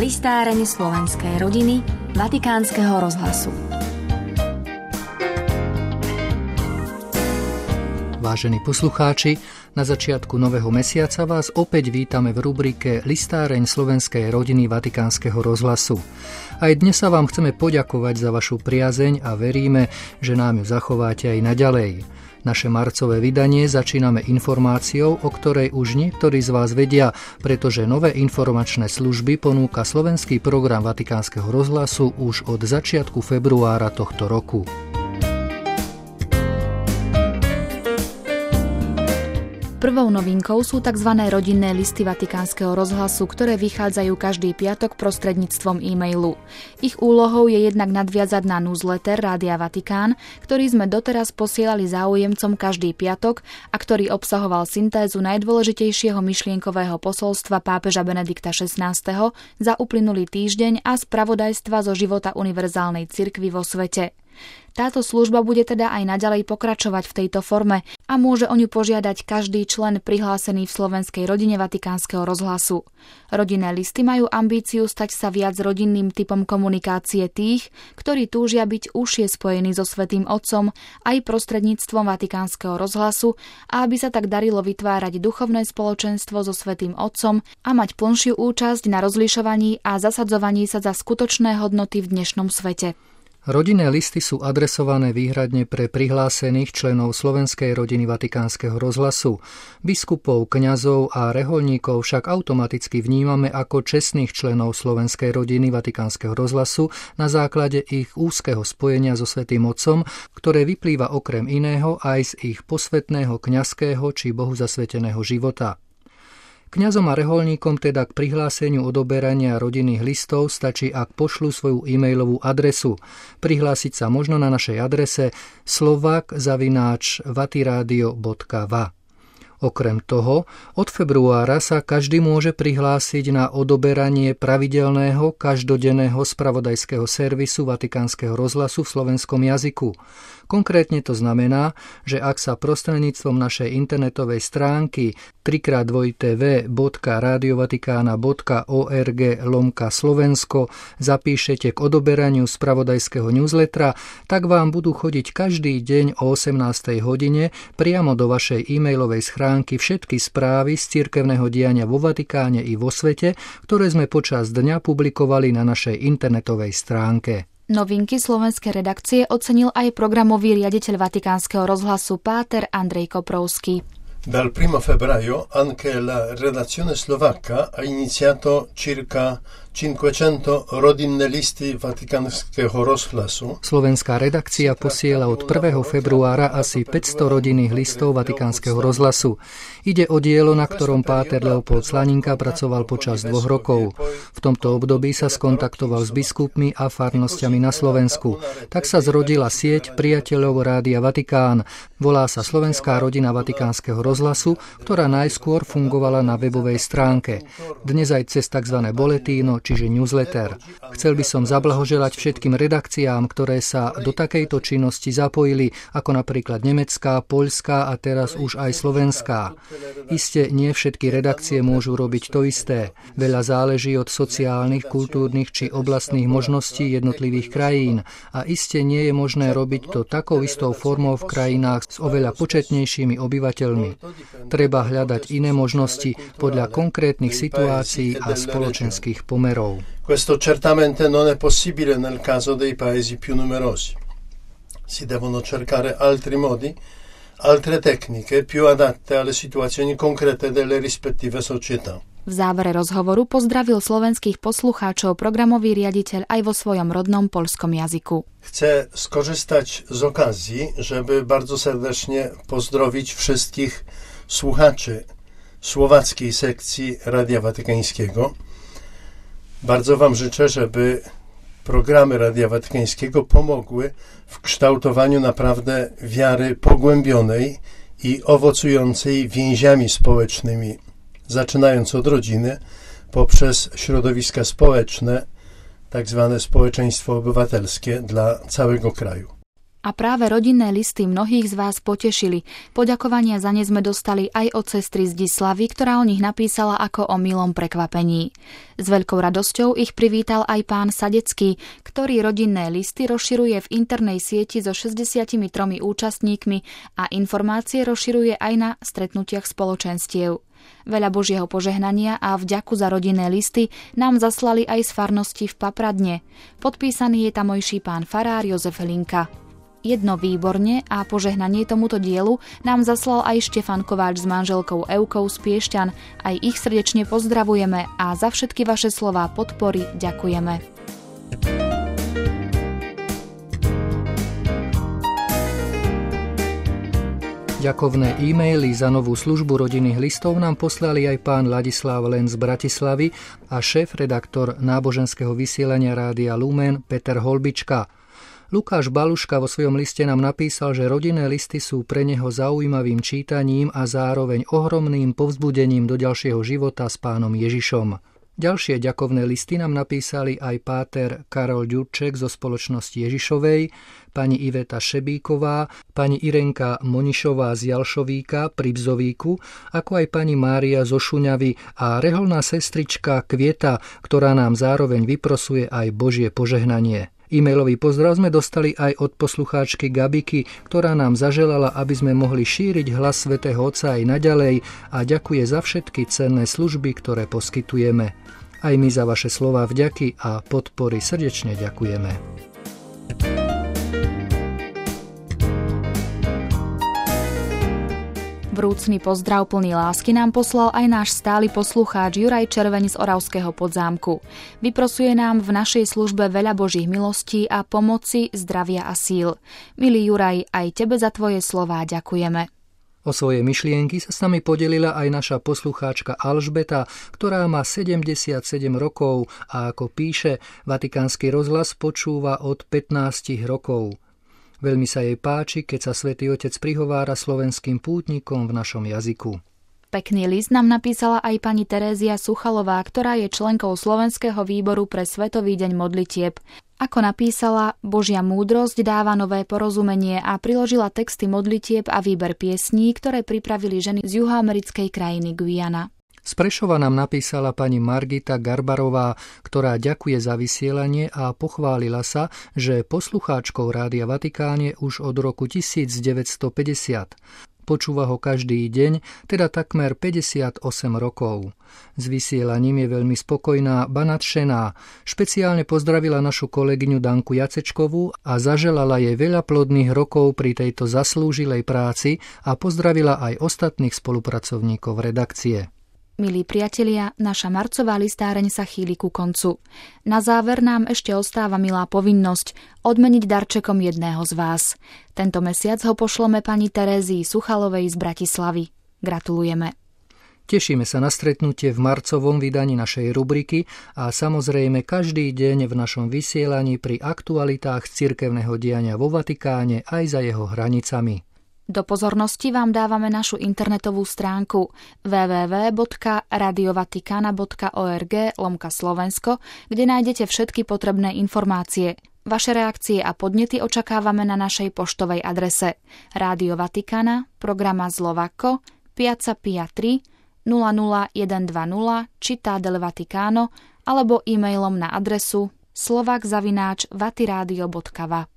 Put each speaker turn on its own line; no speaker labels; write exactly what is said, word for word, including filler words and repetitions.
Listáreň slovenskej rodiny Vatikánskeho rozhlasu.
Vážení poslucháči, na začiatku nového mesiaca vás opäť vítame v rubrike Listáreň slovenskej rodiny Vatikánskeho rozhlasu. Aj dnes sa vám chceme poďakovať za vašu priazeň a veríme, že nám ju zachováte aj naďalej. Naše marcové vydanie začíname informáciou, o ktorej už niektorí z vás vedia, pretože nové informačné služby ponúka slovenský program Vatikánskeho rozhlasu už od začiatku februára tohto roku.
Prvou novinkou sú tzv. Rodinné listy Vatikánskeho rozhlasu, ktoré vychádzajú každý piatok prostredníctvom e-mailu. Ich úlohou je jednak nadviazať na newsletter Rádia Vatikán, ktorý sme doteraz posielali záujemcom každý piatok a ktorý obsahoval syntézu najdôležitejšieho myšlienkového posolstva pápeža Benedikta šestnásteho za uplynulý týždeň a spravodajstva zo života univerzálnej cirkvi vo svete. Táto služba bude teda aj naďalej pokračovať v tejto forme a môže o ňu požiadať každý člen prihlásený v slovenskej rodine Vatikánskeho rozhlasu. Rodinné listy majú ambíciu stať sa viac rodinným typom komunikácie tých, ktorí túžia byť užšie spojení so Svätým Otcom aj prostredníctvom Vatikánskeho rozhlasu a aby sa tak darilo vytvárať duchovné spoločenstvo so Svätým Otcom a mať plnšiu účasť na rozlišovaní a zasadzovaní sa za skutočné hodnoty v dnešnom svete.
Rodinné listy sú adresované výhradne pre prihlásených členov slovenskej rodiny Vatikánskeho rozhlasu. Biskupov, kňazov a rehoľníkov však automaticky vnímame ako čestných členov slovenskej rodiny Vatikánskeho rozhlasu na základe ich úzkeho spojenia so Svätým Otcom, ktoré vyplýva okrem iného aj z ich posvätného kňazského či Bohu zasveteného života. Kňazom a rehoľníkom teda k prihláseniu odoberania rodinných listov stačí, ak pošlú svoju e-mailovú adresu. Prihlásiť sa možno na našej adrese slovak zavináč vatiradio bodka va. Okrem toho, od februára sa každý môže prihlásiť na odoberanie pravidelného každodenného spravodajského servisu Vatikánskeho rozhlasu v slovenskom jazyku. Konkrétne to znamená, že ak sa prostredníctvom našej internetovej stránky tri krát dvojité vé bodka radiovatikana bodka org lomka Slovensko zapíšete k odoberaniu spravodajského newslettera, tak vám budú chodiť každý deň o osemnástej hodine priamo do vašej e-mailovej schránky všetky správy z cirkevného diania vo Vatikáne i vo svete, ktoré sme počas dňa publikovali na našej internetovej stránke.
Novinky slovenskej redakcie ocenil aj programový riaditeľ Vatikánskeho rozhlasu páter Andrej Koprovský.
Dal primo febbraio anche la redazione slovacca ha iniziato circa cinquecento rodinné listy Vatikánskeho rozhlasu.
Slovenská redakcia posiela od prvého februára asi päťsto rodinných listov Vatikánskeho rozhlasu. Ide o dielo, na ktorom páter Leopold Slaninka pracoval počas dvoch rokov. V tomto období sa skontaktoval s biskupmi a farnosťami na Slovensku. Tak sa zrodila sieť priateľov Rádia Vatikán. Volá sa Slovenská rodina Vatikánskeho rozhlasu, ktorá najskôr fungovala na webovej stránke. Dnes aj cez tzv. Boletíno, čiže newsletter. Chcel by som zablahoželať všetkým redakciám, ktoré sa do takejto činnosti zapojili, ako napríklad nemecká, poľská a teraz už aj slovenská. Iste nie všetky redakcie môžu robiť to isté. Veľa záleží od sociálnych, kultúrnych či oblastných možností jednotlivých krajín a iste nie je možné robiť to takou istou formou v krajinách s oveľa početnejšími obyvateľmi. Treba hľadať iné možnosti podľa konkrétnych situácií a spoločenských pomerov.
Questo certamente non è possibile nel caso dei paesi più numerosi. Si devono cercare altri modi, altre tecniche più adatte alle situazioni concrete delle rispettive società.
V závere rozhovoru pozdravil slovenských poslucháčov programový riaditeľ aj vo svojom rodnom poľskom jazyku.
Chcę skorzystać z okazji, żeby bardzo serdecznie pozdrowić wszystkich słuchaczy słowackiej sekcji Radia Watykańskiego. Bardzo Wam życzę, żeby programy Radia Watykańskiego pomogły w kształtowaniu naprawdę wiary pogłębionej i owocującej więziami społecznymi, zaczynając od rodziny, poprzez środowiska społeczne, tak zwane społeczeństwo obywatelskie dla całego kraju.
A práve rodinné listy mnohých z vás potešili. Poďakovania za ne sme dostali aj od sestry Zdislavy, ktorá o nich napísala ako o milom prekvapení. S veľkou radosťou ich privítal aj pán Sadecký, ktorý rodinné listy rozširuje v internej sieti so šesťdesiatimi tromi účastníkmi a informácie rozširuje aj na stretnutiach spoločenstiev. Veľa Božieho požehnania a vďaku za rodinné listy nám zaslali aj z farnosti v Papradne. Podpísaný je tamojší pán farár Jozef Linka. Jedno výborne a požehnanie tomuto dielu nám zaslal aj Štefan Kováč s manželkou Evkou z Piešťan. Aj ich srdečne pozdravujeme a za všetky vaše slová podpory ďakujeme.
Ďakovné e-maily za novú službu rodinných listov nám poslali aj pán Ladislav Len z Bratislavy a šéf-redaktor náboženského vysielania Rádia Lumen Peter Holbička. Lukáš Baluška vo svojom liste nám napísal, že rodinné listy sú pre neho zaujímavým čítaním a zároveň ohromným povzbudením do ďalšieho života s pánom Ježišom. Ďalšie ďakovné listy nám napísali aj páter Karol Ďurček zo spoločnosti Ježišovej, pani Iveta Šebíková, pani Irenka Monišová z Jalšovíka pri Bzovíku, ako aj pani Mária zo Šuňavy a reholná sestrička Kvieta, ktorá nám zároveň vyprosuje aj Božie požehnanie. E-mailový pozdrav sme dostali aj od poslucháčky Gabiky, ktorá nám zaželala, aby sme mohli šíriť hlas svätého Otca aj naďalej a ďakuje za všetky cenné služby, ktoré poskytujeme. Aj my za vaše slová vďaky a podpory srdečne ďakujeme.
Vrúcny pozdrav plný lásky nám poslal aj náš stály poslucháč Juraj Červeň z Oravského Podzámku. Vyprosuje nám v našej službe veľa Božích milostí a pomoci, zdravia a síl. Milý Juraj, aj tebe za tvoje slová ďakujeme.
O svoje myšlienky sa s nami podelila aj naša poslucháčka Alžbeta, ktorá má sedemdesiatsedem rokov a ako píše, Vatikánsky rozhlas počúva od pätnásť rokov. Veľmi sa jej páči, keď sa Svätý Otec prihovára slovenským pútnikom v našom jazyku.
Pekný list nám napísala aj pani Terézia Suchalová, ktorá je členkou Slovenského výboru pre Svetový deň modlitieb. Ako napísala, Božia múdrosť dáva nové porozumenie a priložila texty modlitieb a výber piesní, ktoré pripravili ženy z juhoamerickej krajiny Guyana.
Z Prešova nám napísala pani Margita Garbarová, ktorá ďakuje za vysielanie a pochválila sa, že poslucháčkou Rádia Vatikán je už od roku devätnásťstopäťdesiat. Počúva ho každý deň, teda takmer päťdesiatosem rokov. S vysielaním je veľmi spokojná, ba nadšená. Špeciálne pozdravila našu kolegyňu Danku Jacečkovú a zaželala jej veľa plodných rokov pri tejto zaslúžilej práci a pozdravila aj ostatných spolupracovníkov redakcie.
Milí priatelia, naša marcová listáreň sa chýli ku koncu. Na záver nám ešte ostáva milá povinnosť odmeniť darčekom jedného z vás. Tento mesiac ho pošleme pani Terézii Suchalovej z Bratislavy. Gratulujeme.
Tešíme sa na stretnutie v marcovom vydaní našej rubriky a samozrejme každý deň v našom vysielaní pri aktualitách cirkevného diania vo Vatikáne aj za jeho hranicami.
Do pozornosti vám dávame našu internetovú stránku w w w bodka radiovatikana bodka org lomka Slovensko, kde nájdete všetky potrebné informácie. Vaše reakcie a podnety očakávame na našej poštovej adrese Rádio Vatikana, programa Slovako, Piazza Pia tri, nula nula jeden dva nula, Città del Vaticano alebo e-mailom na adresu slovak zavináč vatiradio bodka va.